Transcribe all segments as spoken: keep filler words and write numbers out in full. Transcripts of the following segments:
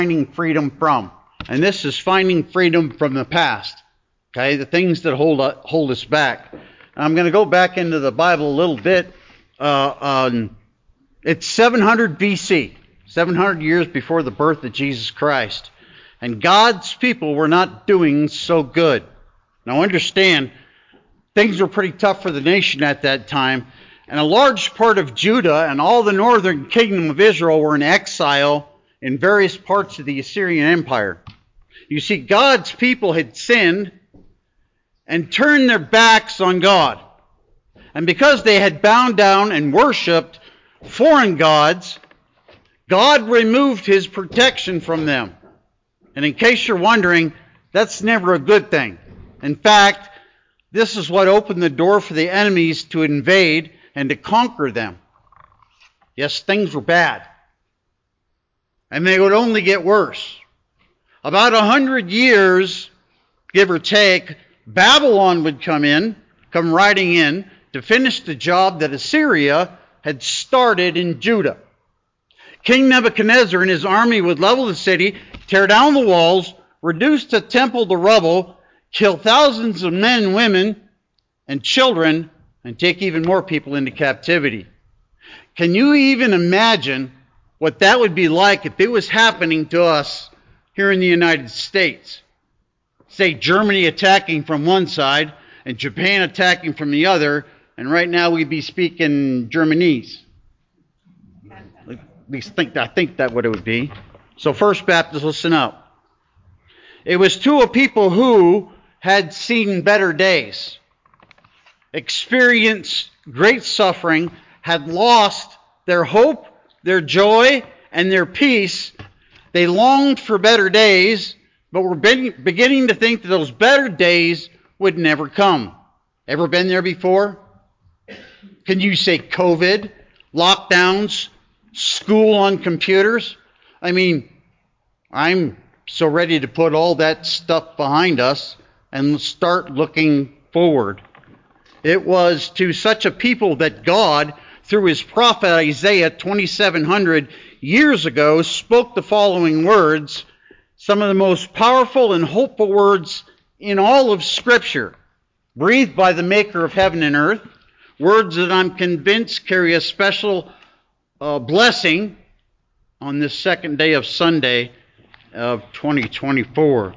finding freedom from. And this is finding freedom from the past. Okay, the things that hold us, hold us back. I'm going to go back into the Bible a little bit. Uh, um, it's seven hundred B C, seven hundred years before the birth of Jesus Christ. And God's people were not doing so good. Now understand, things were pretty tough for the nation at that time. And a large part of Judah and all the northern kingdom of Israel were in exile in various parts of the Assyrian Empire. You see, God's people had sinned and turned their backs on God. And because they had bowed down and worshipped foreign gods, God removed his protection from them. And in case you're wondering, that's never a good thing. In fact, this is what opened the door for the enemies to invade and to conquer them. Yes, things were bad. And they would only get worse. About a hundred years, give or take, Babylon would come in, come riding in, to finish the job that Assyria had started in Judah. King Nebuchadnezzar and his army would level the city, tear down the walls, reduce the temple to rubble, kill thousands of men and women and children, and take even more people into captivity. Can you even imagine what that would be like if it was happening to us here in the United States? Say Germany attacking from one side and Japan attacking from the other, and right now we'd be speaking Germanese. At least think, I think that's what it would be. So First Baptist, listen up. It was to a people who had seen better days, experienced great suffering, had lost their hope, their joy, and their peace. They longed for better days, but were beginning to think that those better days would never come. Ever been there before? Can you say COVID, lockdowns, school on computers? I mean, I'm so ready to put all that stuff behind us and start looking forward. It was to such a people that God, through his prophet Isaiah twenty-seven hundred years ago, spoke the following words, some of the most powerful and hopeful words in all of Scripture, breathed by the maker of heaven and earth, words that I'm convinced carry a special uh, blessing on this second day of Sunday of twenty twenty-four.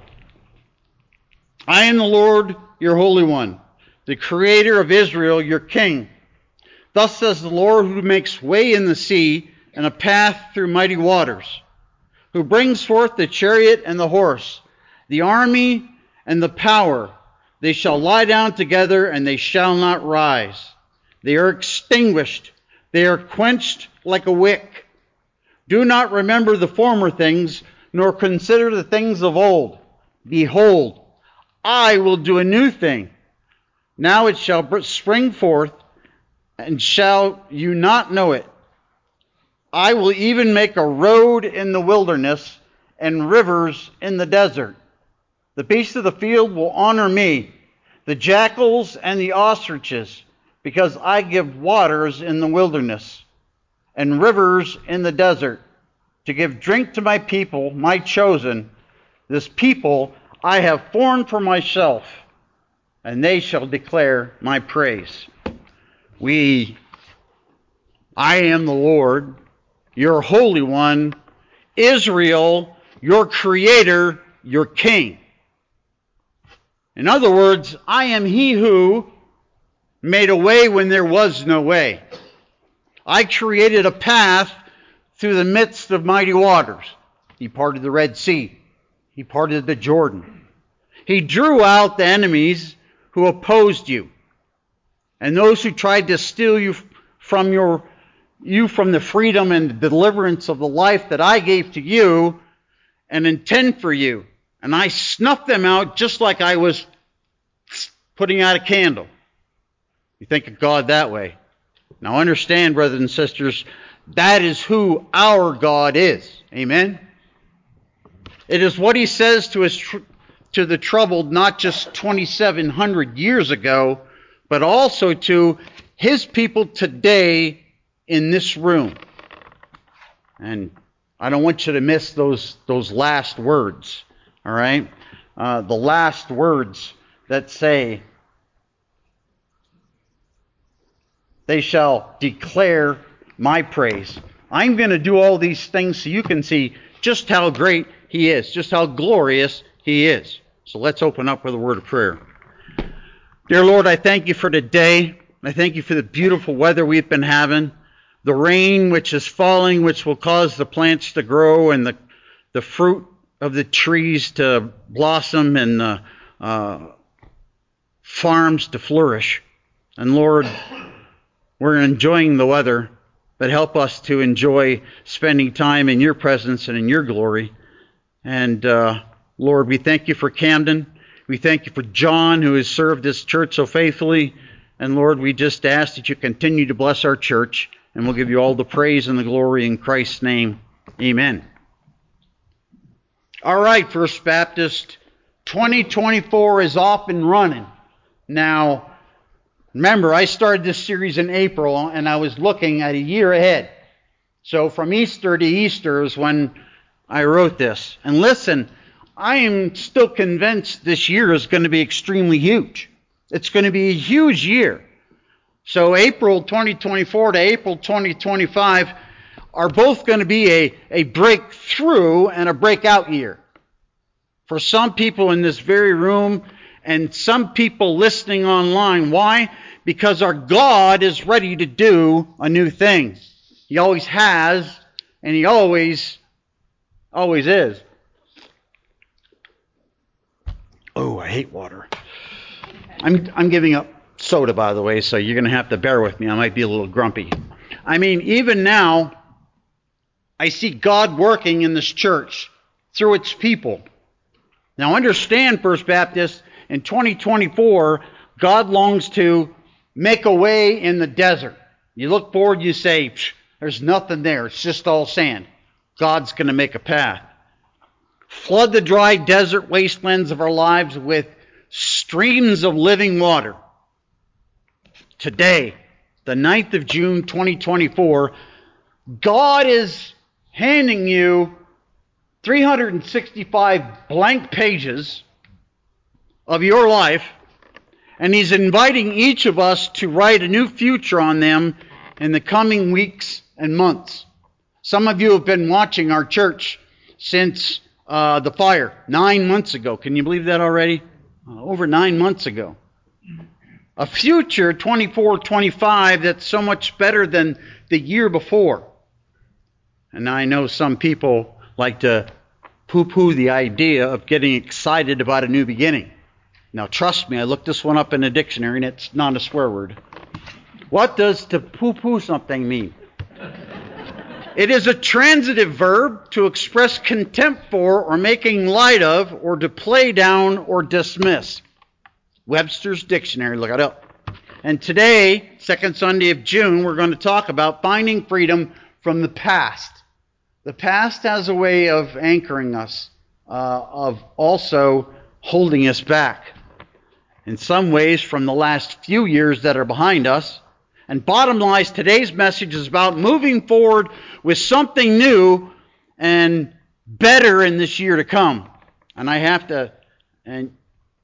I am the Lord, your Holy One, the Creator of Israel, your King. Thus says the Lord, who makes way in the sea and a path through mighty waters, who brings forth the chariot and the horse, the army and the power. They shall lie down together, and they shall not rise. They are extinguished. They are quenched like a wick. Do not remember the former things, nor consider the things of old. Behold, I will do a new thing. Now it shall spring forth, and shall you not know it? I will even make a road in the wilderness and rivers in the desert. The beasts of the field will honor me, the jackals and the ostriches, because I give waters in the wilderness and rivers in the desert, to give drink to my people, my chosen, this people I have formed for myself, and they shall declare my praise. We, I am the Lord, your Holy One, Israel, your Creator, your King. In other words, I am he who made a way when there was no way. I created a path through the midst of mighty waters. He parted the Red Sea. He parted the Jordan. He drew out the enemies who opposed you, and those who tried to steal you from your you from the freedom and deliverance of the life that I gave to you and intend for you. And I snuffed them out just like I was putting out a candle. You think of God that way. Now understand, brothers and sisters, that is who our God is. Amen? It is what he says to his tr- to the troubled not just twenty-seven hundred years ago, but also to his people today in this room. And I don't want you to miss those those last words. All right? Uh, the last words that say, they shall declare my praise. I'm going to do all these things so you can see just how great he is, just how glorious he is. So let's open up with a word of prayer. Dear Lord, I thank you for today. I thank you for the beautiful weather we've been having, the rain which is falling, which will cause the plants to grow and the, the fruit of the trees to blossom and the uh, farms to flourish. And Lord, we're enjoying the weather, but help us to enjoy spending time in your presence and in your glory. And uh, Lord, we thank you for Camden. We thank you for John, who has served this church so faithfully. And Lord, we just ask that you continue to bless our church, and we'll give you all the praise and the glory in Christ's name. Amen. All right, First Baptist, twenty twenty-four is off and running. Now, remember, I started this series in April, and I was looking at a year ahead. So from Easter to Easter is when I wrote this. And listen, I am still convinced this year is going to be extremely huge. It's going to be a huge year. So April twenty twenty-four to April twenty twenty-five are both going to be a, a breakthrough and a breakout year. For some people in this very room and some people listening online. Why? Because our God is ready to do a new thing. He always has, and he always, always is. Oh, I hate water. I'm I'm giving up soda, by the way, so you're going to have to bear with me. I might be a little grumpy. I mean, even now, I see God working in this church through its people. Now, understand, First Baptist, in twenty twenty-four, God longs to make a way in the desert. You look forward, you say, there's nothing there. It's just all sand. God's going to make a path. Flood the dry desert wastelands of our lives with streams of living water. Today, the ninth of June, twenty twenty-four, God is handing you three hundred sixty-five blank pages of your life, and he's inviting each of us to write a new future on them in the coming weeks and months. Some of you have been watching our church since uh, the fire, nine months ago. Can you believe that already? Uh, over nine months ago. A future, twenty-four twenty-five, that's so much better than the year before. And I know some people like to poo-poo the idea of getting excited about a new beginning. Now, trust me, I looked this one up in a dictionary, and it's not a swear word. What does to poo-poo something mean? It is a transitive verb to express contempt for or making light of or to play down or dismiss. Webster's Dictionary, look it up. And today, second Sunday of June, we're going to talk about finding freedom from the past. The past has a way of anchoring us, uh, of also holding us back. In some ways, from the last few years that are behind us. And bottom line, today's message is about moving forward with something new and better in this year to come. And I have to, and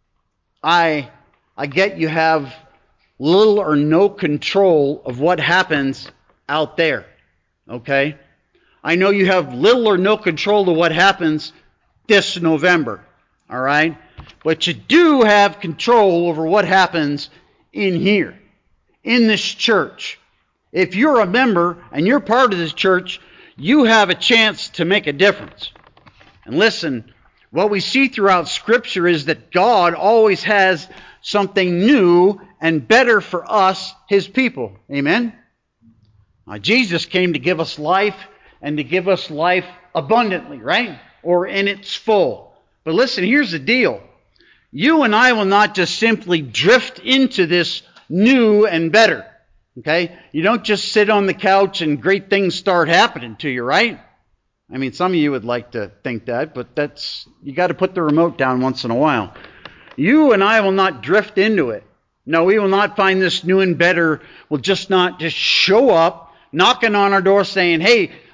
I, I get you have little or no control of what happens out there. Okay? I know you have little or no control of what happens this November. All right? But you do have control over what happens in here, in this church. If you're a member and you're part of this church, you have a chance to make a difference. And listen, what we see throughout Scripture is that God always has something new and better for us, His people. Amen? Now, Jesus came to give us life and to give us life abundantly, right? Or in its full. But listen, here's the deal. You and I will not just simply drift into this new and better. Okay? You don't just sit on the couch and great things start happening to you, right? I mean, some of you would like to think that, but that's, you got to put the remote down once in a while. You and I will not drift into it. No, we will not find this new and better. We'll just not just show up, knocking on our door saying, hey,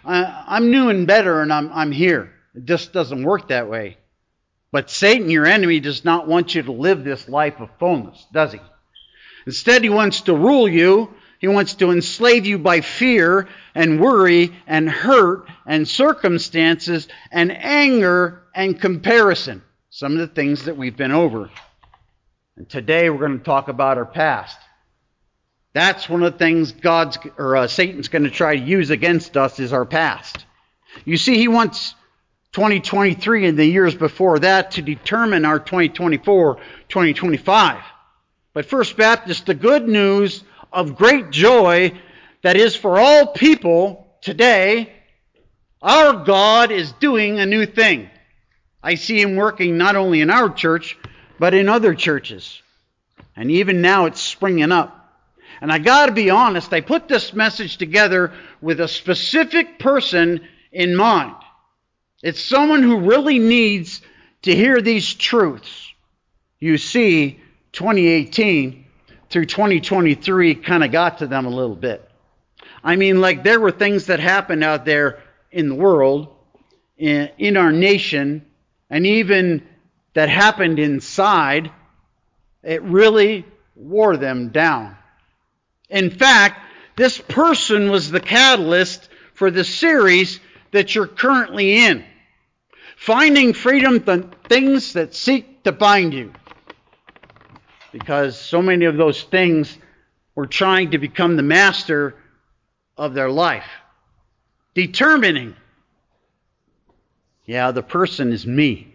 I, I'm new and better and I'm, I'm here. It just doesn't work that way. But Satan, your enemy, does not want you to live this life of fullness, does he? Instead, he wants to rule you. He wants to enslave you by fear and worry and hurt and circumstances and anger and comparison. Some of the things that we've been over. And today we're going to talk about our past. That's one of the things God's or uh, Satan's going to try to use against us is our past. You see, he wants twenty twenty-three and the years before that to determine our twenty twenty-four, twenty twenty-five. But First Baptist, the good news of great joy that is for all people today, our God is doing a new thing. I see him working not only in our church, but in other churches. And even now it's springing up. And I got to be honest, I put this message together with a specific person in mind. It's someone who really needs to hear these truths. You see, twenty eighteen through twenty twenty-three kind of got to them a little bit. I mean, like there were things that happened out there in the world, in, in our nation, and even that happened inside. It really wore them down. In fact, this person was the catalyst for the series that you're currently in. Finding freedom, the things that seek to bind you. Because so many of those things were trying to become the master of their life. Determining. Yeah, the person is me.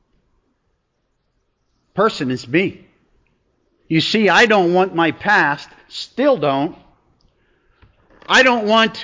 Person is me. You see, I don't want my past, still don't. I don't want,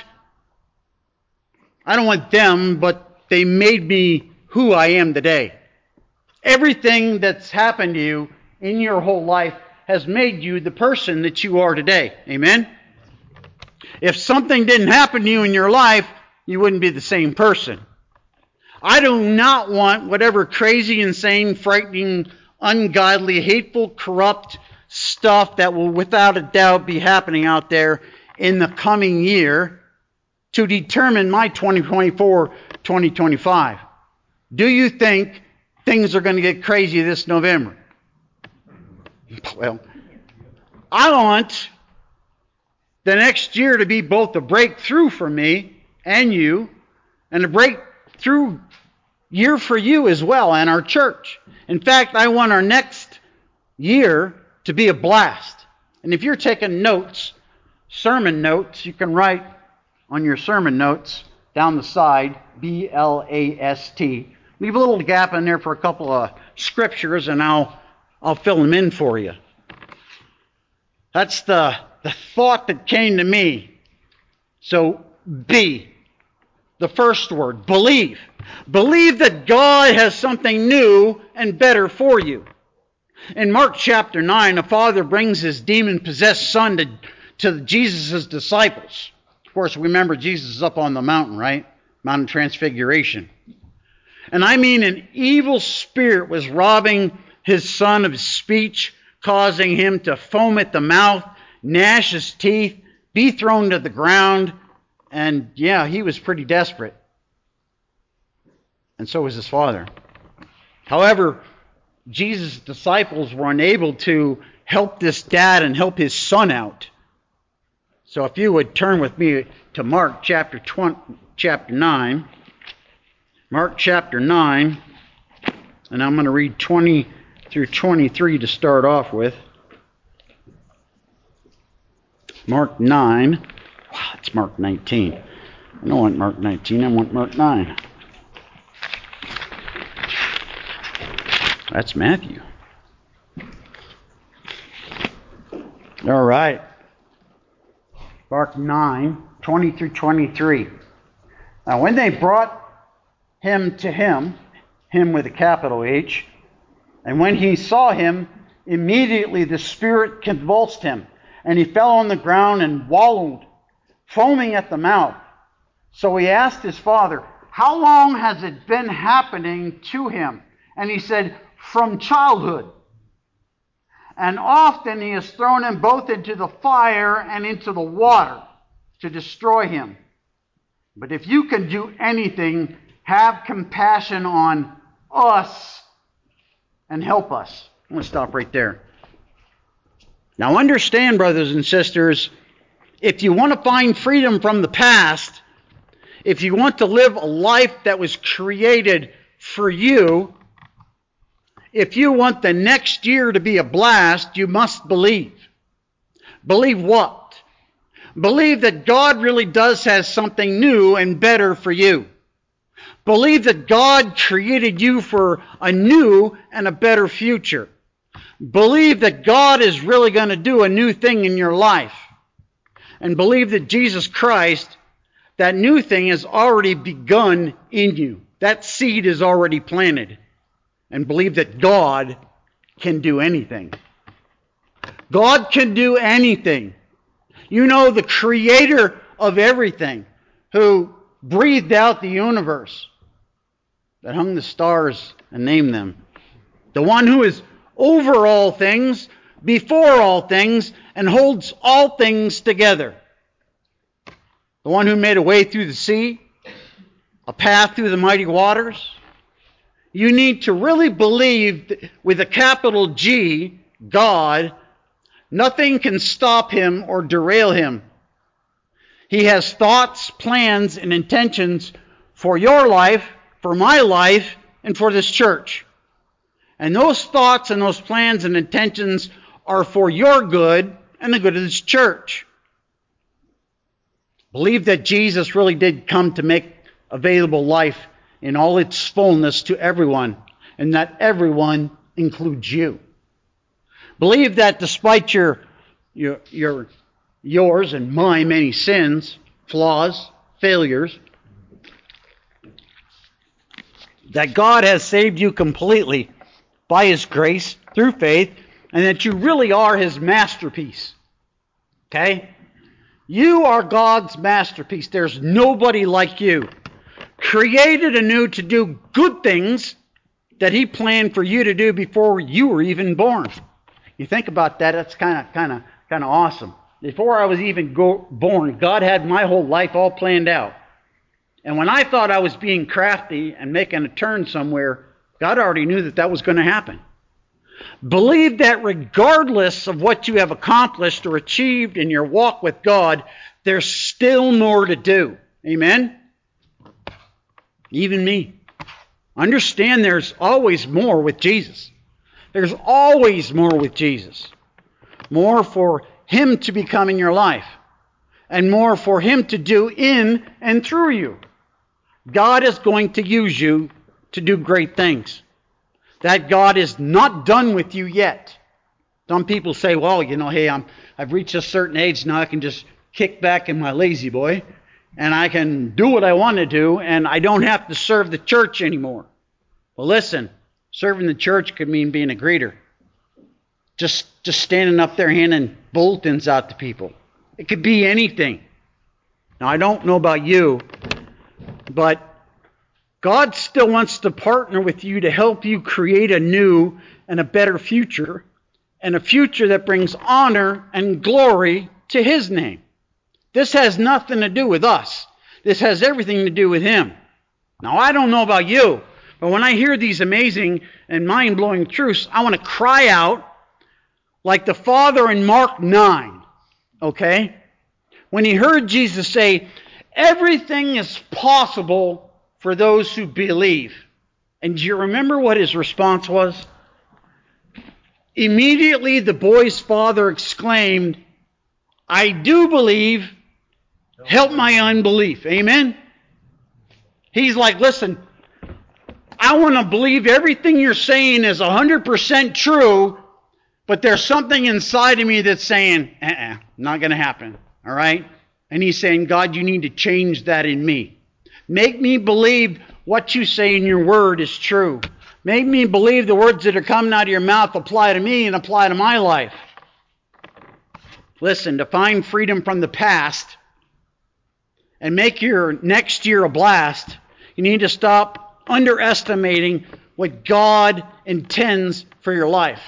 I don't want them, but they made me who I am today. Everything that's happened to you in your whole life has made you the person that you are today. Amen? If something didn't happen to you in your life, you wouldn't be the same person. I do not want whatever crazy, insane, frightening, ungodly, hateful, corrupt stuff that will without a doubt be happening out there in the coming year to determine my twenty twenty-four, twenty twenty-five. Do you think things are going to get crazy this November? Well, I want the next year to be both a breakthrough for me and you, and a breakthrough year for you as well and our church. In fact, I want our next year to be a blast. And if you're taking notes, sermon notes, you can write on your sermon notes down the side, B L A S T. Leave a little gap in there for a couple of scriptures and I'll I'll fill them in for you. That's the, the thought that came to me. So, B, the first word, believe. Believe that God has something new and better for you. In Mark chapter nine, a father brings his demon-possessed son to, to Jesus' disciples. Of course, remember Jesus is up on the mountain, right? Mount of Transfiguration. And I mean an evil spirit was robbing his son of speech, causing him to foam at the mouth, gnash his teeth, be thrown to the ground, and yeah, he was pretty desperate. And so was his father. However, Jesus' disciples were unable to help this dad and help his son out. So if you would turn with me to Mark chapter twenty, chapter nine. Mark chapter nine, and I'm going to read twenty through twenty-three to start off with. Mark nine. Wow, it's Mark nineteen. I don't want Mark nineteen, I want Mark nine. That's Matthew. All right. Mark nine, twenty through twenty-three. Now when they brought him to him, him with a capital H, and when he saw him, immediately the spirit convulsed him, and he fell on the ground and wallowed, foaming at the mouth. So he asked his father, "How long has it been happening to him?" And he said, "From childhood. And often he has thrown him both into the fire and into the water to destroy him." But if you can do anything, have compassion on us and help us. I'm going to stop right there. Now understand, brothers and sisters, if you want to find freedom from the past, if you want to live a life that was created for you, if you want the next year to be a blast, you must believe. Believe what? Believe that God really does have something new and better for you. Believe that God created you for a new and a better future. Believe that God is really going to do a new thing in your life. And believe that Jesus Christ, that new thing has already begun in you. That seed is already planted. And believe that God can do anything. God can do anything. You know, the creator of everything, who breathed out the universe, that hung the stars and named them. The one who is over all things, before all things, and holds all things together. The one who made a way through the sea, a path through the mighty waters. You need to really believe that with a capital G, God, nothing can stop him or derail him. He has thoughts, plans, and intentions for your life, for my life, and for this church. And those thoughts and those plans and intentions are for your good and the good of this church. Believe that Jesus really did come to make available life in all its fullness to everyone, and that everyone includes you. Believe that despite your, your, your, yours and my many sins, flaws, failures, that God has saved you completely by His grace through faith, and that you really are His masterpiece. Okay? You are God's masterpiece. There's nobody like you. Created anew to do good things that He planned for you to do before you were even born. You think about that, that's kind of kind of kind of awesome. Before I was even go, born, God had my whole life all planned out. And when I thought I was being crafty and making a turn somewhere, God already knew that that was going to happen. Believe that regardless of what you have accomplished or achieved in your walk with God, there's still more to do. Amen? Even me. Understand there's always more with Jesus. There's always more with Jesus. More for Him to become in your life. And more for Him to do in and through you. God is going to use you to do great things. That God is not done with you yet. Some people say, well, you know, hey, I'm, I've reached a certain age now, I can just kick back in my lazy boy, and I can do what I want to do, and I don't have to serve the church anymore. Well, listen, serving the church could mean being a greeter. Just, just standing up there handing bulletins out to people. It could be anything. Now, I don't know about you, but God still wants to partner with you to help you create a new and a better future, and a future that brings honor and glory to His name. This has nothing to do with us. This has everything to do with Him. Now, I don't know about you, but when I hear these amazing and mind-blowing truths, I want to cry out like the Father in Mark nine, okay? When he heard Jesus say, everything is possible for those who believe. And do you remember what his response was? Immediately the boy's father exclaimed, I do believe, help my unbelief. Amen? He's like, listen, I want to believe everything you're saying is one hundred percent true, but there's something inside of me that's saying, uh-uh, not going to happen. All right? And he's saying, God, you need to change that in me. Make me believe what you say in your word is true. Make me believe the words that are coming out of your mouth apply to me and apply to my life. Listen, to find freedom from the past and make your next year a blast, you need to stop underestimating what God intends for your life.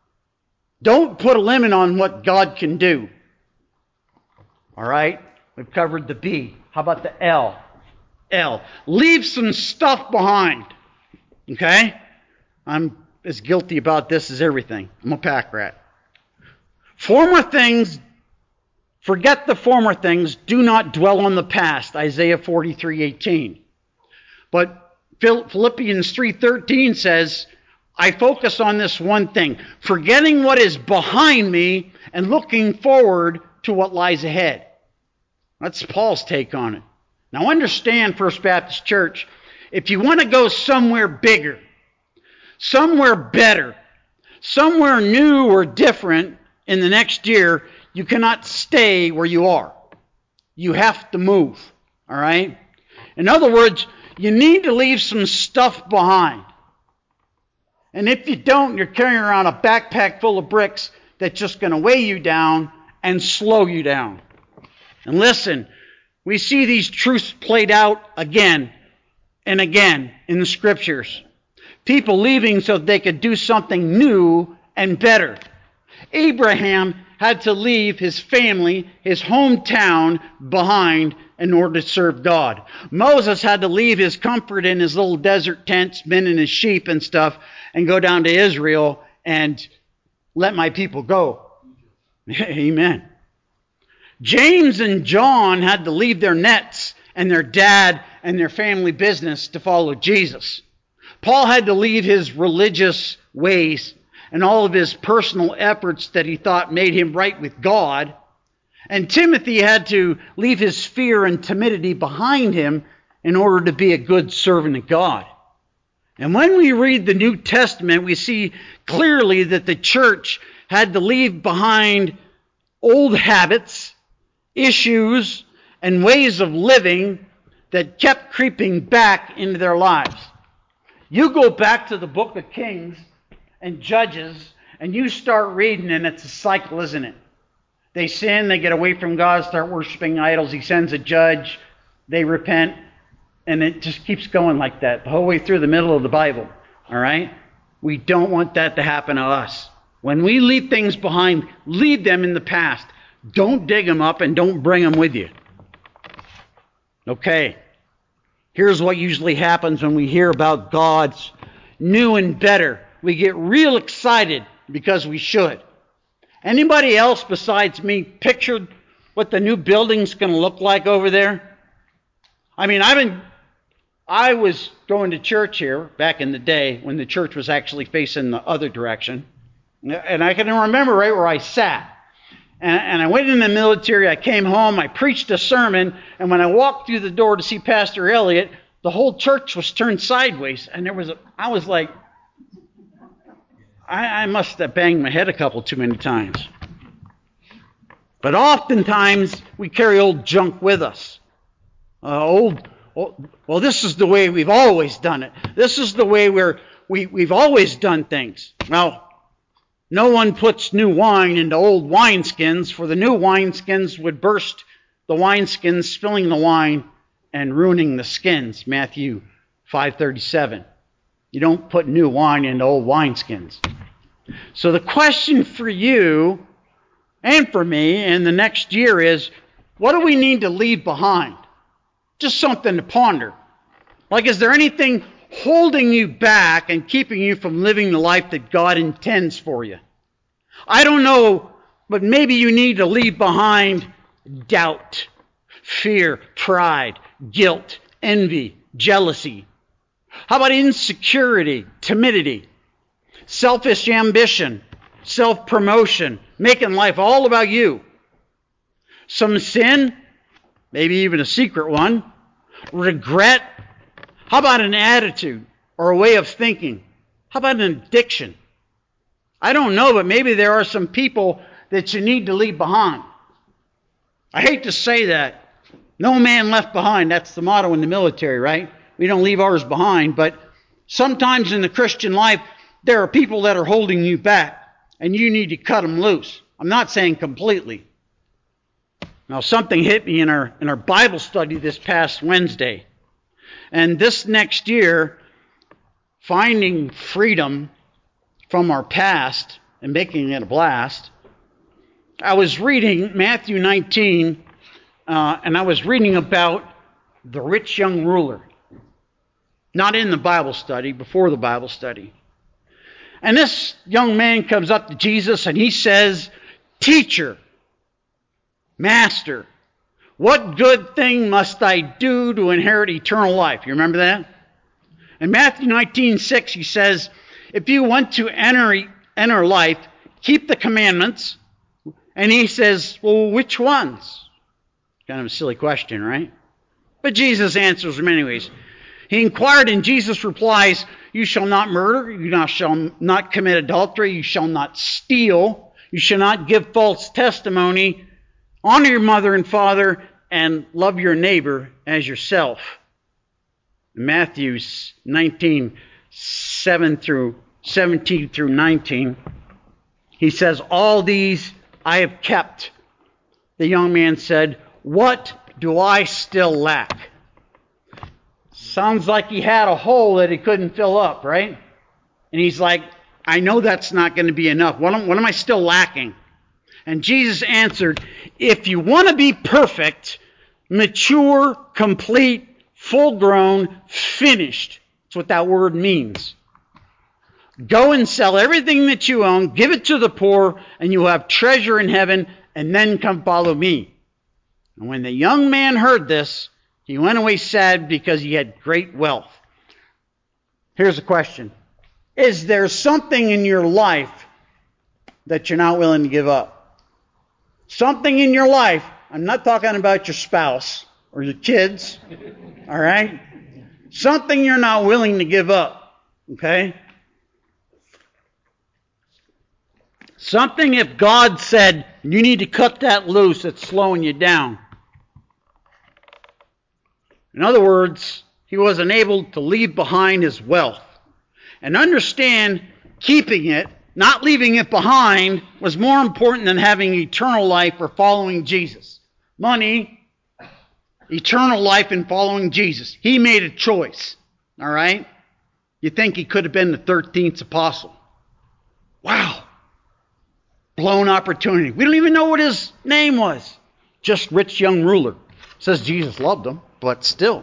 Don't put a limit on what God can do. All right? We've covered the B. How about the L? L. Leave some stuff behind. Okay? I'm as guilty about this as everything. I'm a pack rat. Former things, forget the former things, do not dwell on the past. Isaiah forty-three eighteen. But Philippians three thirteen says, I focus on this one thing, forgetting what is behind me and looking forward to what lies ahead. That's Paul's take on it. Now understand, First Baptist Church, if you want to go somewhere bigger, somewhere better, somewhere new or different in the next year, you cannot stay where you are. You have to move, all right? In other words, you need to leave some stuff behind. And if you don't, you're carrying around a backpack full of bricks that's just going to weigh you down and slow you down. And listen, we see these truths played out again and again in the Scriptures. People leaving so they could do something new and better. Abraham had to leave his family, his hometown behind in order to serve God. Moses had to leave his comfort in his little desert tents, men and his sheep and stuff, and go down to Israel and let my people go. Amen. James and John had to leave their nets and their dad and their family business to follow Jesus. Paul had to leave his religious ways and all of his personal efforts that he thought made him right with God. And Timothy had to leave his fear and timidity behind him in order to be a good servant of God. And when we read the New Testament, we see clearly that the church had to leave behind old habits, issues, and ways of living that kept creeping back into their lives. You go back to the book of Kings and Judges, and you start reading, and it's a cycle, isn't it? They sin, they get away from God, start worshiping idols. He sends a judge, they repent, and it just keeps going like that the whole way through the middle of the Bible. All right? We don't want that to happen to us. When we leave things behind, leave them in the past. Don't dig them up and don't bring them with you. Okay. Here's what usually happens when we hear about God's new and better. We get real excited because we should. Anybody else besides me pictured what the new building's going to look like over there? I mean, I've been, I was going to church here back in the day when the church was actually facing the other direction. And I can remember right where I sat. And, and I went in the military, I came home, I preached a sermon, and when I walked through the door to see Pastor Elliott, the whole church was turned sideways. And there was a, I was like, I, I must have banged my head a couple too many times. But oftentimes, we carry old junk with us. Uh, old, old, well, this is the way we've always done it. This is the way we're, we, we've always done things. Well, no one puts new wine into old wineskins, for the new wineskins would burst the wineskins, spilling the wine and ruining the skins. Matthew five thirty-seven. You don't put new wine into old wineskins. So the question for you and for me in the next year is, what do we need to leave behind? Just something to ponder. Like, is there anything holding you back and keeping you from living the life that God intends for you? I don't know, but maybe you need to leave behind doubt, fear, pride, guilt, envy, jealousy. How about insecurity, timidity, selfish ambition, self-promotion, making life all about you? Some sin, maybe even a secret one, regret. How about an attitude or a way of thinking? How about an addiction? I don't know, but maybe there are some people that you need to leave behind. I hate to say that. No man left behind. That's the motto in the military, right? We don't leave ours behind. But sometimes in the Christian life, there are people that are holding you back, and you need to cut them loose. I'm not saying completely. Now, something hit me in our in our Bible study this past Wednesday. And this next year, finding freedom from our past and making it a blast, I was reading Matthew nineteen, uh, and I was reading about the rich young ruler. Not in the Bible study, before the Bible study. And this young man comes up to Jesus and he says, "Teacher, Master, what good thing must I do to inherit eternal life?" You remember that? In Matthew nineteen six, he says, "If you want to enter, enter life, keep the commandments." And he says, "Well, which ones?" Kind of a silly question, right? But Jesus answers them anyways. He inquired, and Jesus replies, "You shall not murder, you shall not commit adultery, you shall not steal, you shall not give false testimony, honor your mother and father, and love your neighbor as yourself." In Matthew nineteen, seven through seventeen through nineteen, he says, "All these I have kept." The young man said, "What do I still lack?" Sounds like he had a hole that he couldn't fill up, right? And he's like, "I know that's not going to be enough. What am, what am I still lacking?" And Jesus answered, "If you want to be perfect, mature, complete, full-grown, finished," that's what that word means. "Go and sell everything that you own, give it to the poor, and you will have treasure in heaven, and then come follow me." And when the young man heard this, he went away sad because he had great wealth. Here's a question. Is there something in your life that you're not willing to give up? Something in your life. I'm not talking about your spouse or your kids. All right? Something you're not willing to give up. Okay? Something if God said, you need to cut that loose, it's slowing you down. In other words, he was unable to leave behind his wealth. And understand, keeping it, not leaving it behind, was more important than having eternal life or following Jesus. Money, eternal life, and following Jesus. He made a choice. All right? You think he could have been the thirteenth apostle. Wow. Blown opportunity. We don't even know what his name was. Just rich young ruler. Says Jesus loved him, but still.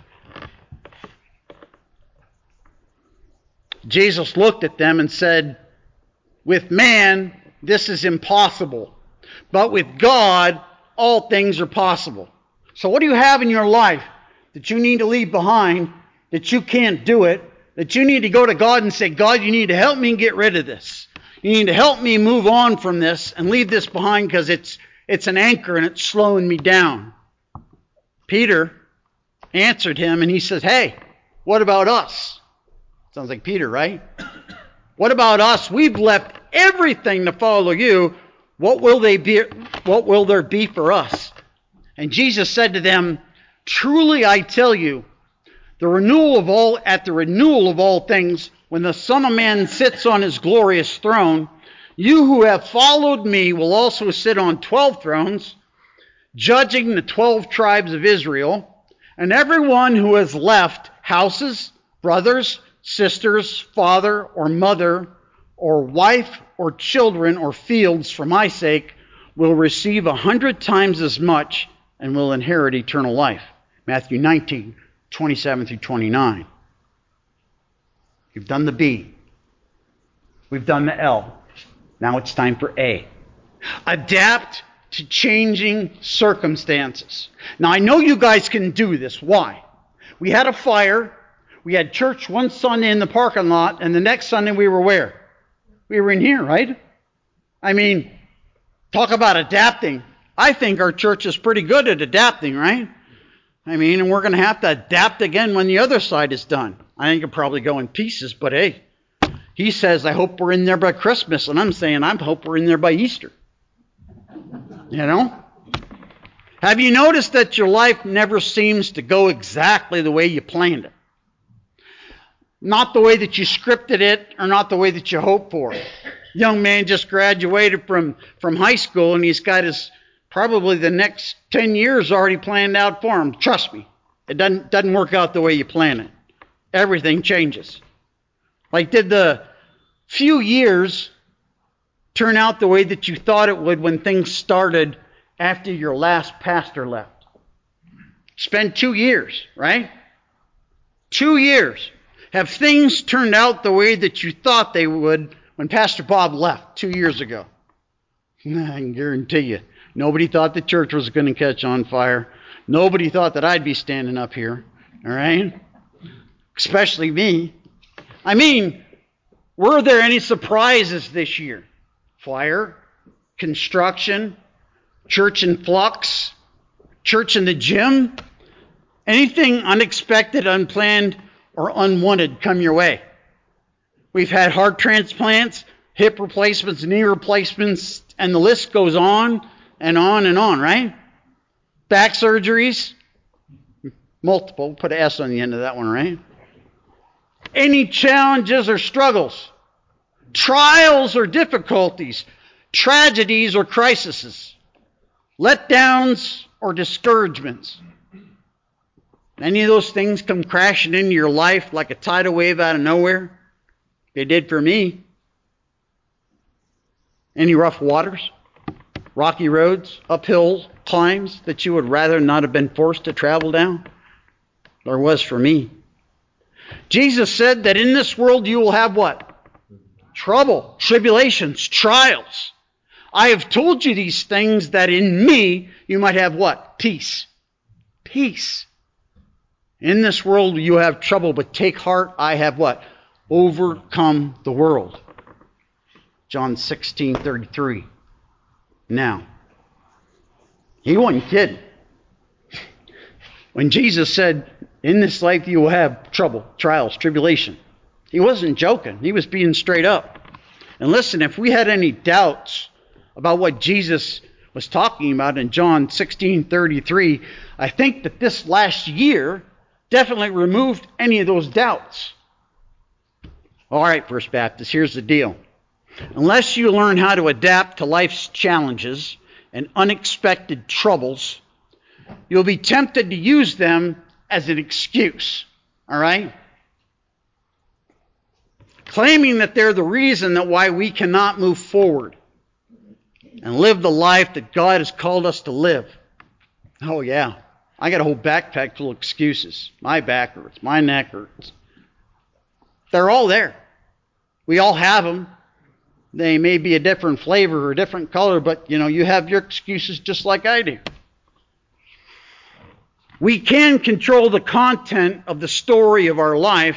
Jesus looked at them and said, "With man, this is impossible. But with God, all things are possible." So what do you have in your life that you need to leave behind, that you can't do it, that you need to go to God and say, "God, you need to help me get rid of this. You need to help me move on from this and leave this behind because it's it's an anchor and it's slowing me down." Peter answered him and he says, "Hey, what about us?" Sounds like Peter, right? "What about us? We've left everything to follow you. What will they be? What will there be for us?" And Jesus said to them, "Truly I tell you, the renewal of all at the renewal of all things, when the Son of Man sits on his glorious throne, you who have followed me will also sit on twelve thrones, judging the twelve tribes of Israel. And everyone who has left houses, brothers, sisters, father or mother, or wife or children or fields for my sake, will receive a hundred times as much and will inherit eternal life." Matthew nineteen, twenty-seven through twenty-nine. We've done the B. We've done the L. Now it's time for A. Adapt to changing circumstances. Now I know you guys can do this. Why? We had a fire. We had church one Sunday in the parking lot, and the next Sunday we were where? We were in here, right? I mean, talk about adapting. I think our church is pretty good at adapting, right? I mean, and we're going to have to adapt again when the other side is done. I think it'll probably go in pieces, but hey, he says, "I hope we're in there by Christmas," and I'm saying, I hope we're in there by Easter. You know? Have you noticed that your life never seems to go exactly the way you planned it? Not the way that you scripted it, or not the way that you hoped for. Young man just graduated from, from high school, and he's got his probably the next ten years already planned out for him. Trust me, it doesn't doesn't work out the way you plan it. Everything changes. Like, did the few years turn out the way that you thought it would when things started after your last pastor left? Spend two years, right? Two years. Have things turned out the way that you thought they would when Pastor Bob left two years ago? I can guarantee you, nobody thought the church was going to catch on fire. Nobody thought that I'd be standing up here, all right? Especially me. I mean, were there any surprises this year? Fire, construction, church in flux, church in the gym, anything unexpected, unplanned, or unwanted come your way. We've had heart transplants, hip replacements, knee replacements, and the list goes on and on and on, right? Back surgeries, multiple, put an S on the end of that one, right? Any challenges or struggles, trials or difficulties, tragedies or crises, letdowns or discouragements. Any of those things come crashing into your life like a tidal wave out of nowhere? They did for me. Any rough waters, rocky roads, uphill climbs that you would rather not have been forced to travel down? There was for me. Jesus said that in this world you will have what? Trouble, tribulations, trials. I have told you these things that in me you might have what? Peace. Peace. In this world you have trouble, but take heart, I have what? Overcome the world. John sixteen thirty-three. Now, he wasn't kidding. When Jesus said, in this life you will have trouble, trials, tribulation, he wasn't joking. He was being straight up. And listen, if we had any doubts about what Jesus was talking about in John sixteen thirty-three, I think that this last year definitely removed any of those doubts. All right, First Baptist, here's the deal. Unless you learn how to adapt to life's challenges and unexpected troubles, you'll be tempted to use them as an excuse. All right? Claiming that they're the reason that why we cannot move forward and live the life that God has called us to live. Oh yeah, I got a whole backpack full of excuses. My back hurts, my neck hurts. They're all there. We all have them. They may be a different flavor or a different color, but you know, you have your excuses just like I do. We can control the content of the story of our life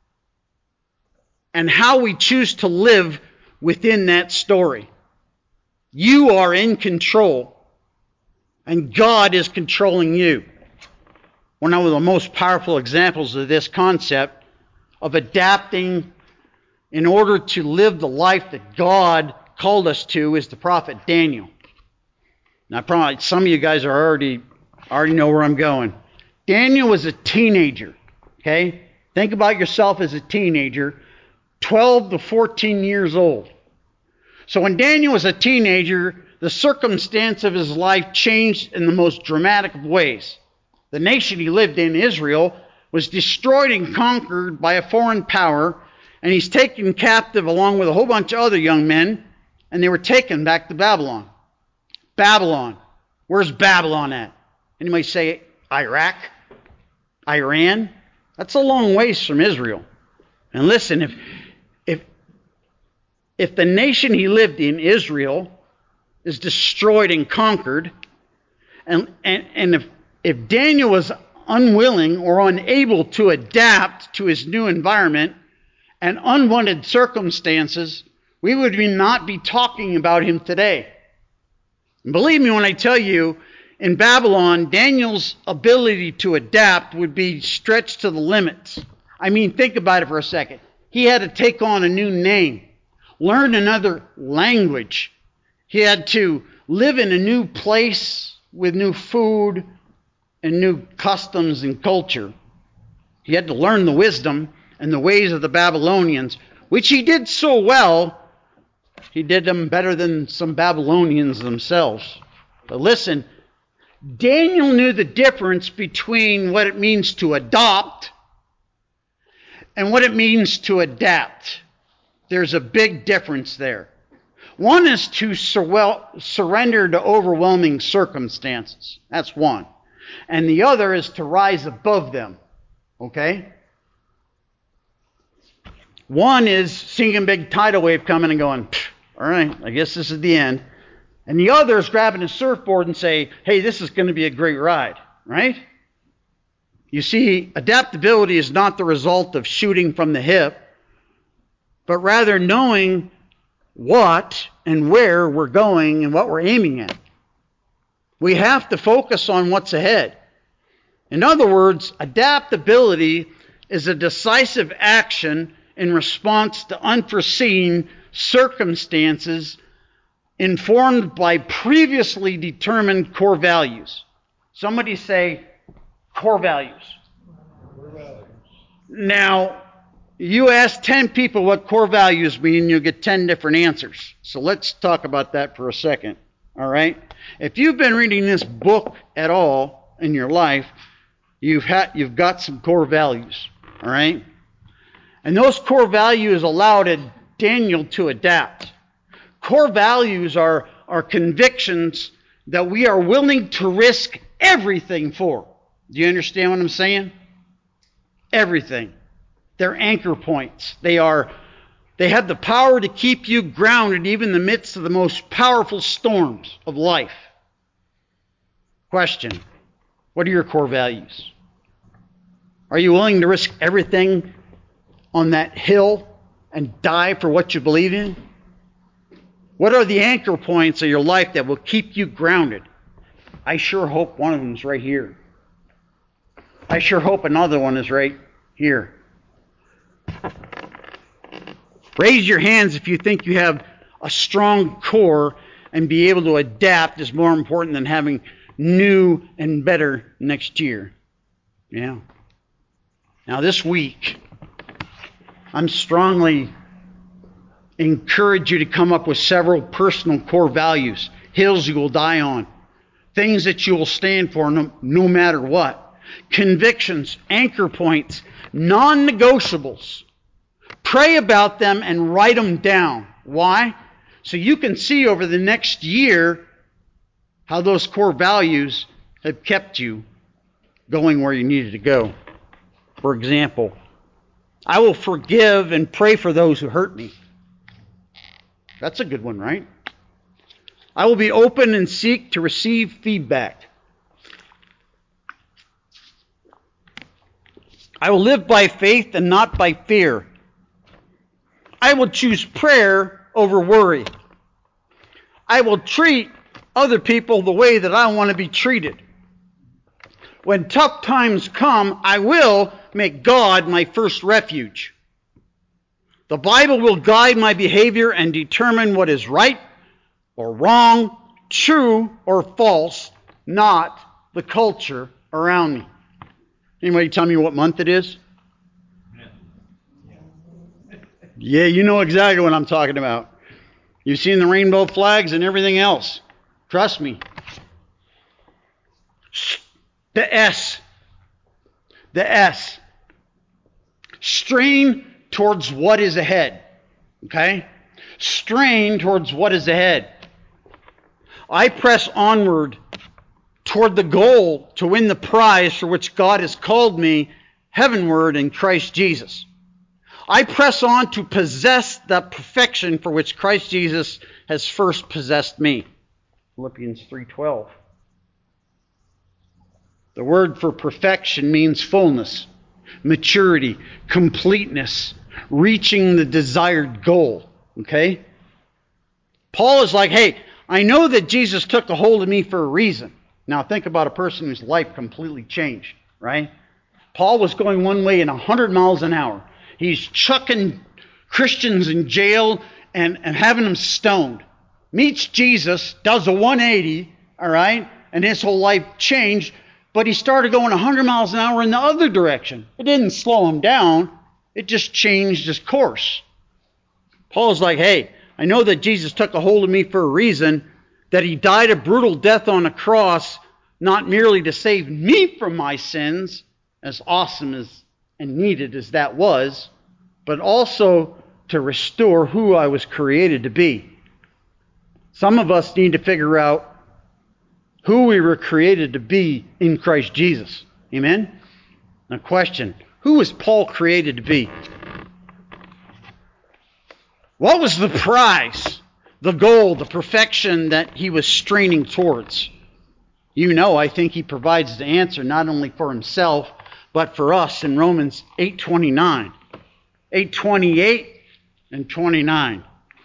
and how we choose to live within that story. You are in control, and God is controlling you. One of the most powerful examples of this concept of adapting in order to live the life that God called us to is the prophet Daniel. Now, probably some of you guys are already already know where I'm going. Daniel was a teenager. Okay, think about yourself as a teenager, twelve to fourteen years old. So when Daniel was a teenager, the circumstance of his life changed in the most dramatic of ways. The nation he lived in, Israel, was destroyed and conquered by a foreign power, and he's taken captive along with a whole bunch of other young men, and they were taken back to Babylon. Babylon. Where's Babylon at? Anybody say Iraq? Iran? That's a long ways from Israel. And listen, if if if the nation he lived in, Israel, is destroyed and conquered, and and, and if, if Daniel was unwilling or unable to adapt to his new environment and unwanted circumstances, we would not be talking about him today. And believe me when I tell you, in Babylon, Daniel's ability to adapt would be stretched to the limits. I mean, think about it for a second. He had to take on a new name, learn another language. He had to live in a new place with new food and new customs and culture. He had to learn the wisdom and the ways of the Babylonians, which he did so well, he did them better than some Babylonians themselves. But listen, Daniel knew the difference between what it means to adopt and what it means to adapt. There's a big difference there. One is to sur- surrender to overwhelming circumstances. That's one. and the other is to rise above them. Okay? One is seeing a big tidal wave coming and going, all right, I guess this is the end. And the other is grabbing a surfboard and say, hey, this is going to be a great ride, right? You see, adaptability is not the result of shooting from the hip, but rather knowing what and where we're going and what we're aiming at. We have to focus on what's ahead. In other words, adaptability is a decisive action in response to unforeseen circumstances informed by previously determined core values. Somebody say core values. Core values. Now, you ask ten people what core values mean, you'll get ten different answers. So let's talk about that for a second. All right? If you've been reading this book at all in your life, you've had you've got some core values. All right? And those core values allowed Daniel to adapt. Core values are, are convictions that we are willing to risk everything for. Do you understand what I'm saying? Everything. They're anchor points. They are they have the power to keep you grounded even in the midst of the most powerful storms of life. Question: what are your core values? Are you willing to risk everything on that hill and die for what you believe in? What are the anchor points of your life that will keep you grounded? I sure hope one of them is right here. I sure hope another one is right here. Raise your hands if you think you have a strong core, and be able to adapt is more important than having new and better next year. Yeah. Now this week, I'm strongly encourage you to come up with several personal core values, hills you will die on, things that you will stand for no, no matter what, convictions, anchor points, non-negotiables. Pray about them and write them down. Why? So you can see over the next year how those core values have kept you going where you needed to go. For example, I will forgive and pray for those who hurt me. That's a good one, right? I will be open and seek to receive feedback. I will live by faith and not by fear. I will choose prayer over worry. I will treat other people the way that I want to be treated. When tough times come, I will make God my first refuge. The Bible will guide my behavior and determine what is right or wrong, true or false, not the culture around me. Anybody tell me what month it is? Yeah, you know exactly what I'm talking about. You've seen the rainbow flags and everything else. Trust me. The S. The S. Strain towards what is ahead. Okay? Strain towards what is ahead. I press onward toward the goal to win the prize for which God has called me heavenward in Christ Jesus. I press on to possess the perfection for which Christ Jesus has first possessed me. Philippians three twelve. The word for perfection means fullness, maturity, completeness, reaching the desired goal. Okay? Paul is like, hey, I know that Jesus took a hold of me for a reason. Now think about a person whose life completely changed, right? Paul was going one way in one hundred miles an hour. He's chucking Christians in jail and, and having them stoned. Meets Jesus, does a one eighty, all right, and his whole life changed, but he started going one hundred miles an hour in the other direction. It didn't slow him down. It just changed his course. Paul's like, hey, I know that Jesus took a hold of me for a reason, that he died a brutal death on a cross, not merely to save me from my sins, as awesome as and needed as that was, but also to restore who I was created to be. Some of us need to figure out who we were created to be in Christ Jesus. Amen? Now question, who was Paul created to be? What was the prize, the goal, the perfection that he was straining towards? You know, I think he provides the answer not only for himself, but for us in Romans eight twenty-nine. eight twenty-eight and twenty-nine.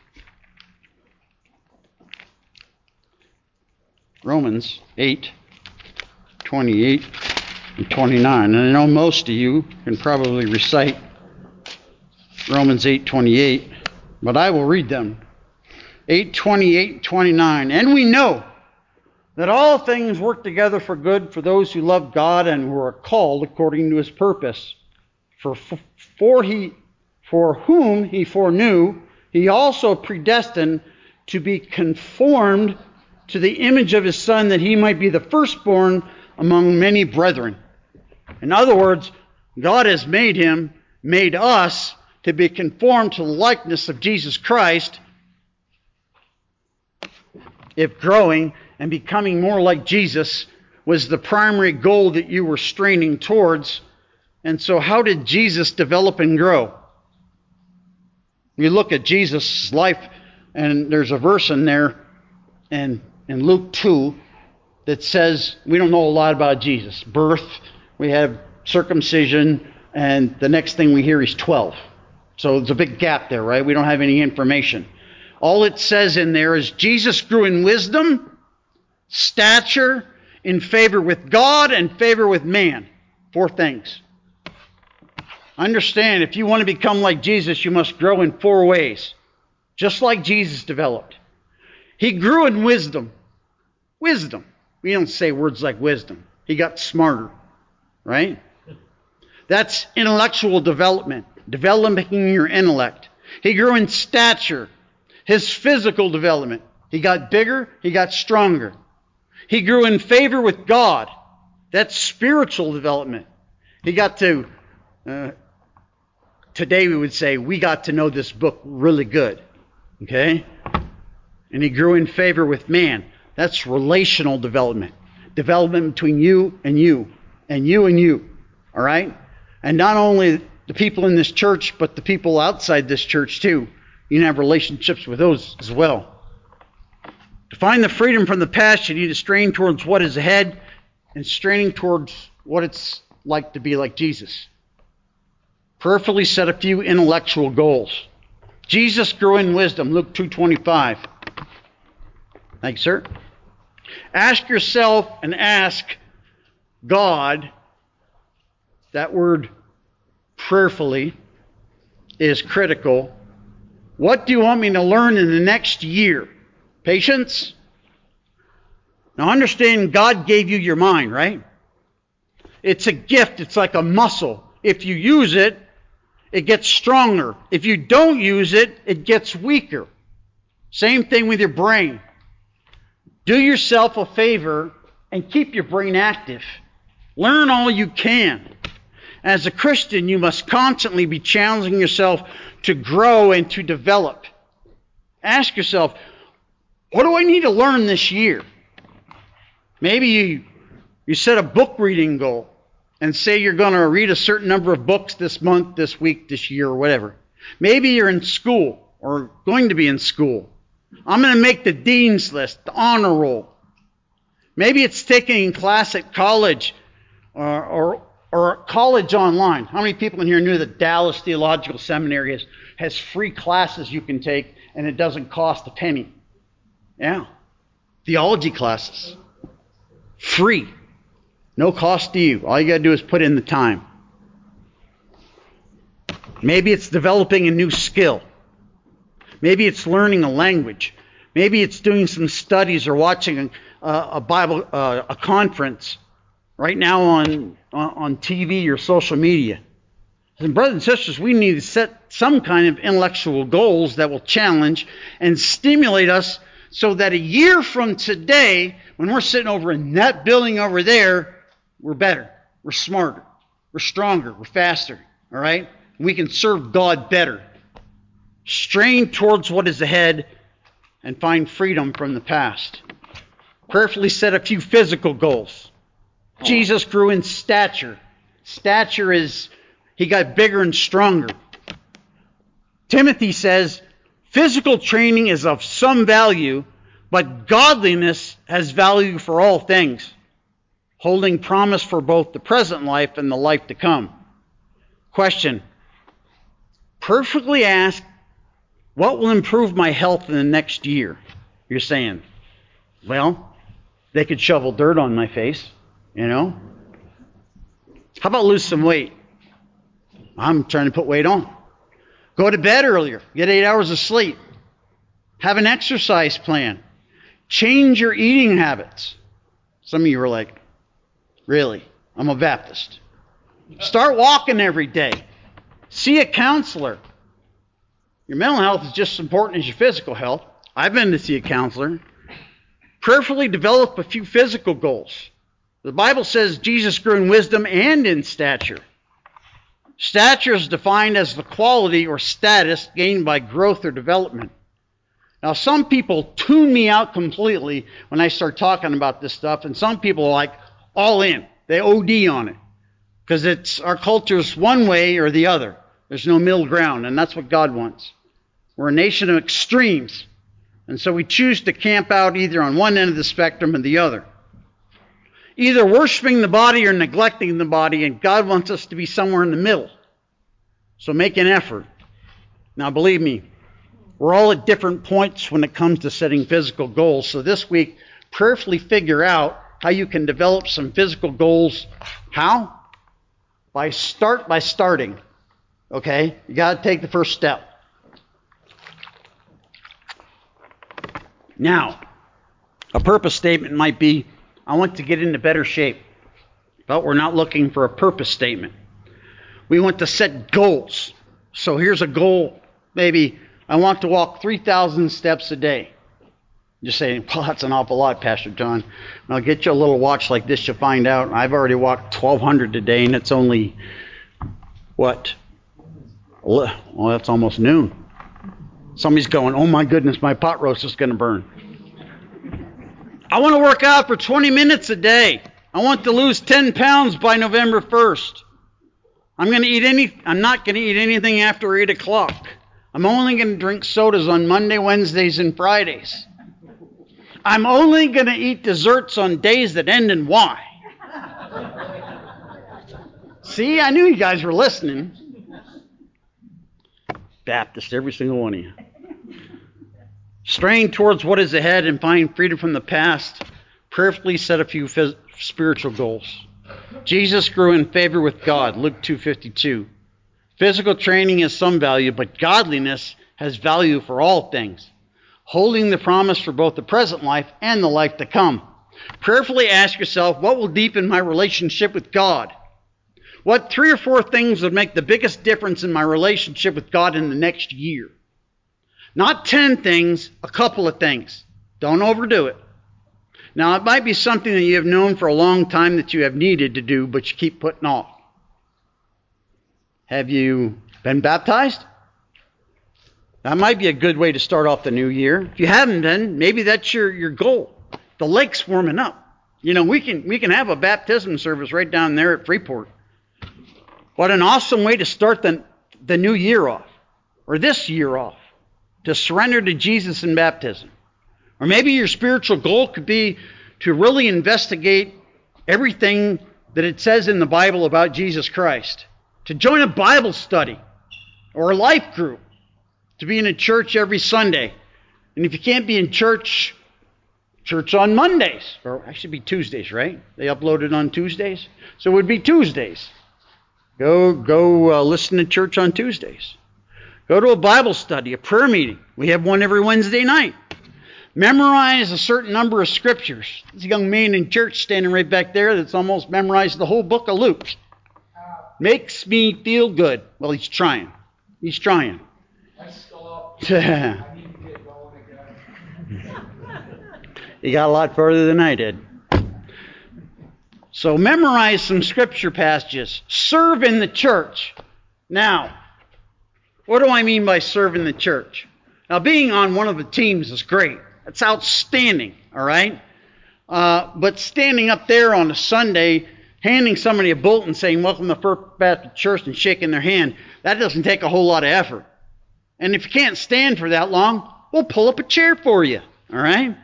Romans eight twenty-eight and twenty-nine. And I know most of you can probably recite Romans eight twenty-eight, but I will read them. eight twenty-eight and twenty-nine. And we know that all things work together for good for those who love God and who are called according to his purpose. For, for, he, for whom he foreknew, he also predestined to be conformed to the image of his Son, that he might be the firstborn among many brethren. In other words, God has made him, made us, to be conformed to the likeness of Jesus Christ, if growing and becoming more like Jesus was the primary goal that you were straining towards. And so how did Jesus develop and grow? You look at Jesus' life, and there's a verse in there in, in Luke two that says, we don't know a lot about Jesus. Birth, we have circumcision, and the next thing we hear is twelve. So there's a big gap there, right? We don't have any information. All it says in there is Jesus grew in wisdom, stature, in favor with God, and favor with man. Four things. Understand, if you want to become like Jesus, you must grow in four ways. Just like Jesus developed. He grew in wisdom. Wisdom. We don't say words like wisdom. He got smarter. Right? That's intellectual development. Developing your intellect. He grew in stature. His physical development. He got bigger. He got stronger. He grew in favor with God. That's spiritual development. He got to, uh, today we would say, we got to know this book really good. Okay? And he grew in favor with man. That's relational development. Development between you and you. And you and you. All right? And not only the people in this church, but the people outside this church too. You can have relationships with those as well. To find the freedom from the past, you need to strain towards what is ahead and straining towards what it's like to be like Jesus. Prayerfully set a few intellectual goals. Jesus grew in wisdom, Luke two twenty-five. Thanks, sir. Ask yourself and ask God, that word prayerfully is critical. What do you want me to learn in the next year? Patience? Now understand, God gave you your mind, right? It's a gift. It's like a muscle. If you use it, it gets stronger. If you don't use it, it gets weaker. Same thing with your brain. Do yourself a favor and keep your brain active. Learn all you can. As a Christian, you must constantly be challenging yourself to grow and to develop. Ask yourself, what do I need to learn this year? Maybe you, you set a book reading goal and say you're going to read a certain number of books this month, this week, this year, or whatever. Maybe you're in school or going to be in school. I'm going to make the dean's list, the honor roll. Maybe it's taking a class at college or, or, or college online. How many people in here knew that Dallas Theological Seminary has, has free classes you can take and it doesn't cost a penny? Yeah. Theology classes. Free. No cost to you. All you got to do is put in the time. Maybe it's developing a new skill. Maybe it's learning a language. Maybe it's doing some studies or watching a, a Bible uh, a conference right now on, on T V or social media. And brothers and sisters, we need to set some kind of intellectual goals that will challenge and stimulate us so that a year from today, when we're sitting over in that building over there, we're better, we're smarter, we're stronger, we're faster, all right? We can serve God better. Strain towards what is ahead and find freedom from the past. Prayerfully set a few physical goals. Jesus grew in stature. Stature is, he got bigger and stronger. Timothy says, physical training is of some value, but godliness has value for all things, holding promise for both the present life and the life to come. Question. Perfectly ask, what will improve my health in the next year? You're saying, well, they could shovel dirt on my face, you know. How about lose some weight? I'm trying to put weight on. Go to bed earlier. Get eight hours of sleep. Have an exercise plan. Change your eating habits. Some of you are like, really? I'm a Baptist. Start walking every day. See a counselor. Your mental health is just as important as your physical health. I've been to see a counselor. Prayerfully develop a few physical goals. The Bible says Jesus grew in wisdom and in stature. Stature is defined as the quality or status gained by growth or development. Now, some people tune me out completely when I start talking about this stuff, and some people are like all in. They O D on it because it's our culture's one way or the other. There's no middle ground, and that's what God wants. We're a nation of extremes, and so we choose to camp out either on one end of the spectrum or the other. Either worshiping the body or neglecting the body, and God wants us to be somewhere in the middle. So make an effort. Now, believe me, we're all at different points when it comes to setting physical goals. So this week, prayerfully figure out how you can develop some physical goals. How? By start by starting. Okay? You got to take the first step. Now, a purpose statement might be, I want to get into better shape. But we're not looking for a purpose statement. We want to set goals. So here's a goal. Maybe I want to walk three thousand steps a day. You're saying, well, that's an awful lot, Pastor John. I'll get you a little watch like this, you'll find out. I've already walked twelve hundred a day, and it's only, what? Well, that's almost noon. Somebody's going, oh my goodness, my pot roast is going to burn. I want to work out for twenty minutes a day. I want to lose ten pounds by November first. I'm going to eat any. I'm not going to eat anything after eight o'clock. I'm only going to drink sodas on Monday, Wednesdays, and Fridays. I'm only going to eat desserts on days that end in Y. See, I knew you guys were listening. Baptist, every single one of you. Strain towards what is ahead and find freedom from the past. Prayerfully set a few phys- spiritual goals. Jesus grew in favor with God, Luke two fifty-two. Physical training has some value, but godliness has value for all things, holding the promise for both the present life and the life to come. Prayerfully ask yourself, what will deepen my relationship with God? What three or four things would make the biggest difference in my relationship with God in the next year? Not ten things, a couple of things. Don't overdo it. Now, it might be something that you have known for a long time that you have needed to do, but you keep putting off. Have you been baptized? That might be a good way to start off the new year. If you haven't been, maybe that's your, your goal. The lake's warming up. You know, we can we can have a baptism service right down there at Freeport. What an awesome way to start the, the new year off, or this year off, to surrender to Jesus in baptism. Or maybe your spiritual goal could be to really investigate everything that it says in the Bible about Jesus Christ. To join a Bible study or a life group. To be in a church every Sunday. And if you can't be in church, church on Mondays. Or actually be Tuesdays, right? They upload it on Tuesdays. So it would be Tuesdays. Go, go uh, listen to church on Tuesdays. Go to a Bible study, a prayer meeting. We have one every Wednesday night. Memorize a certain number of scriptures. There's a young man in church standing right back there that's almost memorized the whole book of Luke. Makes me feel good. Well, he's trying. He's trying. I still up. I need to get going again. You got a lot further than I did. So memorize some scripture passages. Serve in the church. Now, what do I mean by serve in the church? Now, being on one of the teams is great. It's outstanding, all right? Uh, but standing up there on a Sunday, handing somebody a bulletin saying, "Welcome to First Baptist Church," and shaking their hand, that doesn't take a whole lot of effort. And if you can't stand for that long, we'll pull up a chair for you. All right?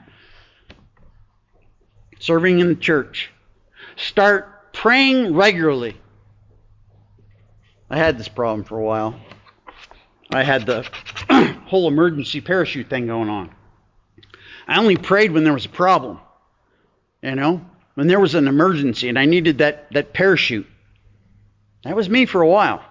Serving in the church. Start praying regularly. I had this problem for a while. I had the whole emergency parachute thing going on. I only prayed when there was a problem. You know, when there was an emergency and I needed that, that parachute. That was me for a while.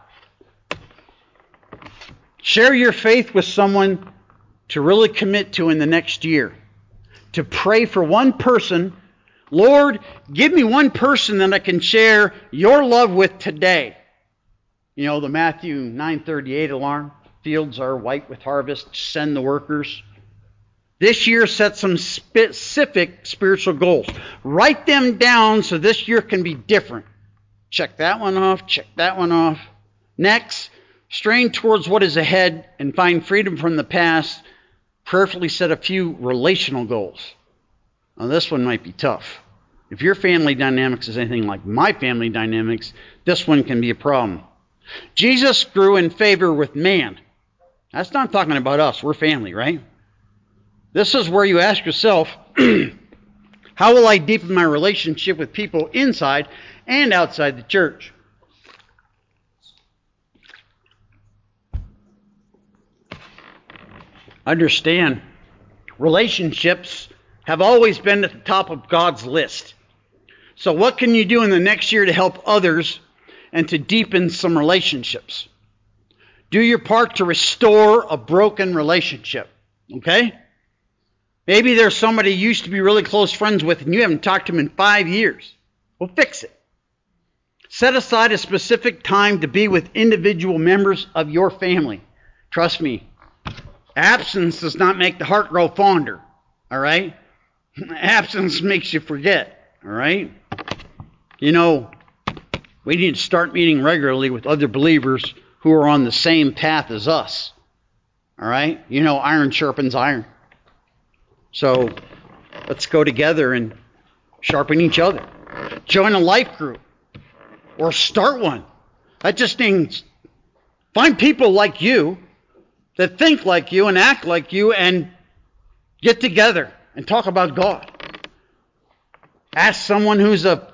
Share your faith with someone to really commit to in the next year. To pray for one person. Lord, give me one person that I can share your love with today. You know, the Matthew nine thirty-eight alarm. Fields are white with harvest. Send the workers. This year, set some specific spiritual goals. Write them down so this year can be different. Check that one off. Check that one off. Next, strain towards what is ahead and find freedom from the past. Prayerfully set a few relational goals. Now, this one might be tough. If your family dynamics is anything like my family dynamics, this one can be a problem. Jesus grew in favor with man. That's not talking about us. We're family, right? This is where you ask yourself, how will I deepen my relationship with people inside and outside the church? Understand, relationships have always been at the top of God's list. So what can you do in the next year to help others and to deepen some relationships? Do your part to restore a broken relationship, okay? Maybe there's somebody you used to be really close friends with and you haven't talked to them in five years. Well, fix it. Set aside a specific time to be with individual members of your family. Trust me, absence does not make the heart grow fonder, all right? Absence makes you forget, all right? You know, we need to start meeting regularly with other believers who are on the same path as us, all right? You know, iron sharpens iron. So let's go together and sharpen each other. Join a life group or start one. That just means find people like you that think like you and act like you and get together and talk about God. Ask someone who's a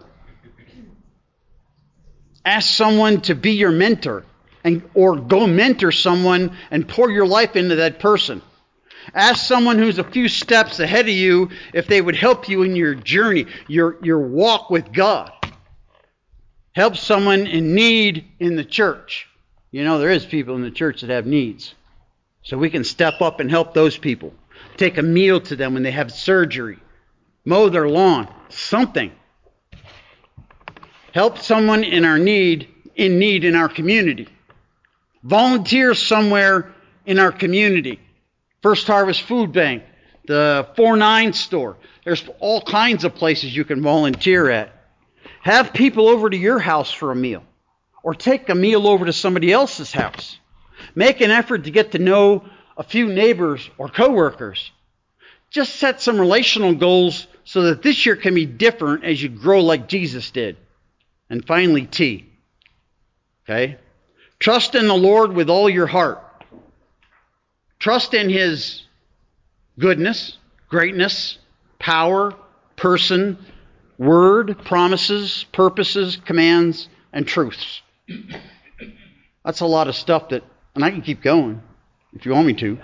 ask someone to be your mentor and or go mentor someone and pour your life into that person. Ask someone who's a few steps ahead of you if they would help you in your journey, your, your walk with God. Help someone in need in the church. You know, there is people in the church that have needs. So we can step up and help those people. Take a meal to them when they have surgery. Mow their lawn. Something. Help someone in our need, in need in our community. Volunteer somewhere in our community. First Harvest Food Bank, the four nine store. There's all kinds of places you can volunteer at. Have people over to your house for a meal. Or take a meal over to somebody else's house. Make an effort to get to know a few neighbors or coworkers. Just set some relational goals so that this year can be different as you grow like Jesus did. And finally, T. Okay? Trust in the Lord with all your heart. Trust in His goodness, greatness, power, person, word, promises, purposes, commands, and truths. That's a lot of stuff that, and I can keep going if you want me to.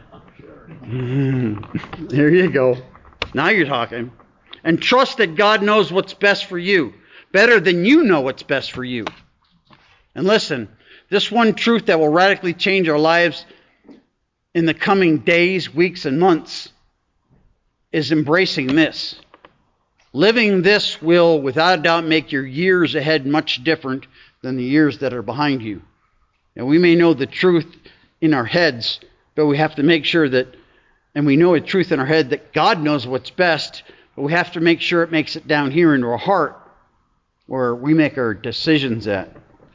There you go. Now you're talking. And trust that God knows what's best for you, better than you know what's best for you. And listen, this one truth that will radically change our lives in the coming days, weeks, and months is embracing this. Living this will, without a doubt, make your years ahead much different than the years that are behind you. And we may know the truth in our heads, but we have to make sure that, and we know the truth in our head that God knows what's best, but we have to make sure it makes it down here into our heart where we make our decisions at.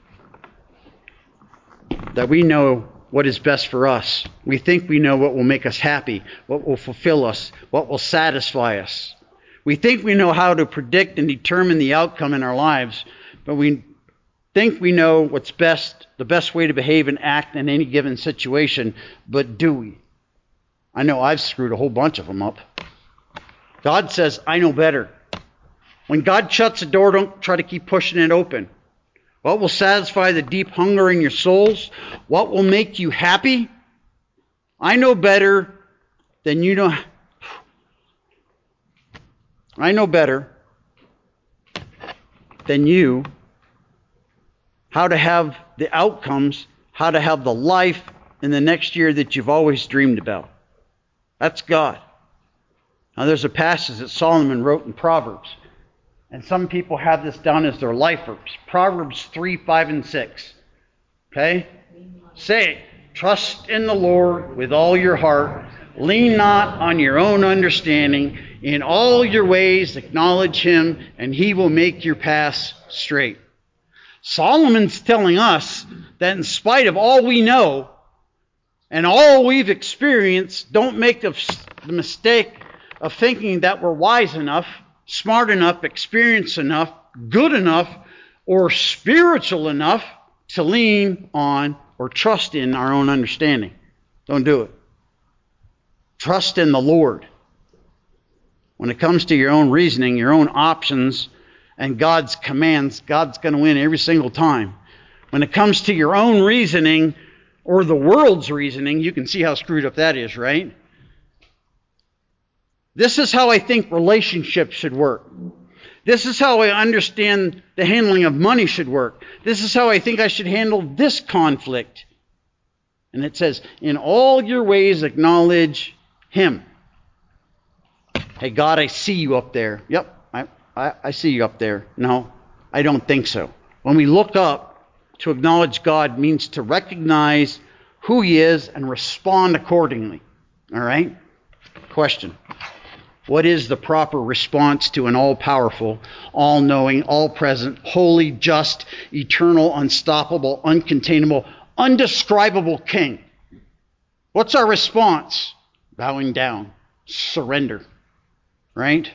That we know what is best for us. We think we know what will make us happy, what will fulfill us, what will satisfy us. We think we know how to predict and determine the outcome in our lives, but we think we know what's best, the best way to behave and act in any given situation, but do we? I know I've screwed a whole bunch of them up. God says, I know better. When God shuts a door, don't try to keep pushing it open. What will satisfy the deep hunger in your souls? What will make you happy? I know better than you know. I know better than you how to have the outcomes, how to have the life in the next year that you've always dreamed about. That's God. Now there's a passage that Solomon wrote in Proverbs, and some people have this down as their life verse. Proverbs three, five, and six. Okay? Say it. Trust in the Lord with all your heart. Lean not on your own understanding. In all your ways acknowledge him, and he will make your paths straight. Solomon's telling us that in spite of all we know and all we've experienced, don't make the mistake of thinking that we're wise enough, smart enough, experienced enough, good enough, or spiritual enough to lean on or trust in our own understanding. Don't do it. Trust in the Lord. When it comes to your own reasoning, your own options, and God's commands, God's going to win every single time. When it comes to your own reasoning or the world's reasoning, you can see how screwed up that is, right? This is how I think relationships should work. This is how I understand the handling of money should work. This is how I think I should handle this conflict. And it says, in all your ways acknowledge him. Hey, God, I see you up there. Yep, I, I, I see you up there. No, I don't think so. When we look up, to acknowledge God means to recognize who he is and respond accordingly. All right? Question. What is the proper response to an all-powerful, all-knowing, all-present, holy, just, eternal, unstoppable, uncontainable, undescribable king? What's our response? Bowing down. Surrender. Right?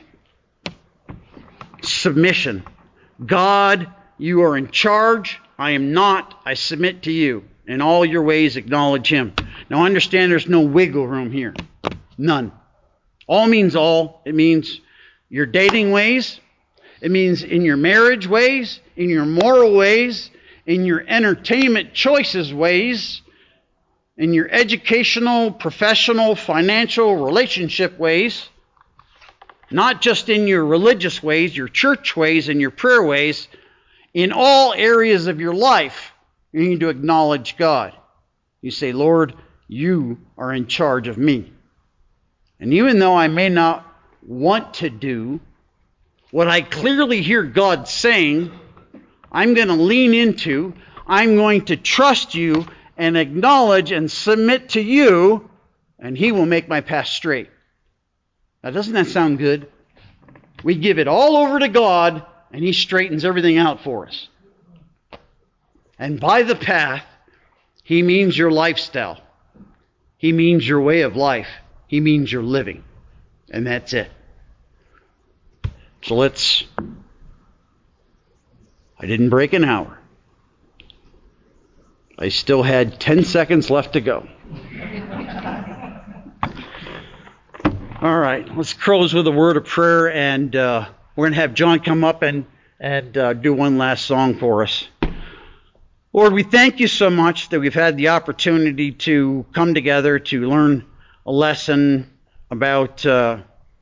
Submission. God, you are in charge. I am not. I submit to you. In all your ways, acknowledge him. Now understand there's no wiggle room here. None. All means all. It means your dating ways. It means in your marriage ways, in your moral ways, in your entertainment choices ways, in your educational, professional, financial, relationship ways. Not just in your religious ways, your church ways, and your prayer ways. In all areas of your life, you need to acknowledge God. You say, Lord, you are in charge of me. And even though I may not want to do what I clearly hear God saying, I'm going to lean into, I'm going to trust you and acknowledge and submit to you, and he will make my path straight. Now, doesn't that sound good? We give it all over to God, and he straightens everything out for us. And by the path, he means your lifestyle. He means your way of life. He means your living. And that's it. So let's... I didn't break an hour. I still had ten seconds left to go. All right, let's close with a word of prayer, and uh, we're going to have John come up and, and uh, do one last song for us. Lord, we thank you so much that we've had the opportunity to come together to learn a lesson about uh,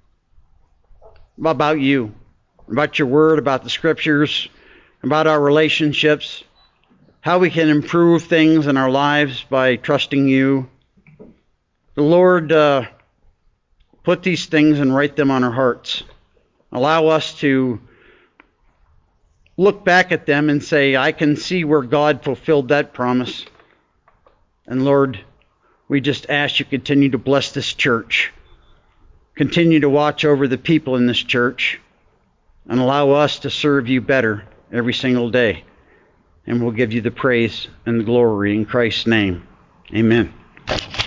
about you, about your word, about the scriptures, about our relationships, how we can improve things in our lives by trusting you. The Lord... Uh, Put these things and write them on our hearts. Allow us to look back at them and say, I can see where God fulfilled that promise. And Lord, we just ask you continue to bless this church. Continue to watch over the people in this church. And allow us to serve you better every single day. And we'll give you the praise and the glory in Christ's name. Amen.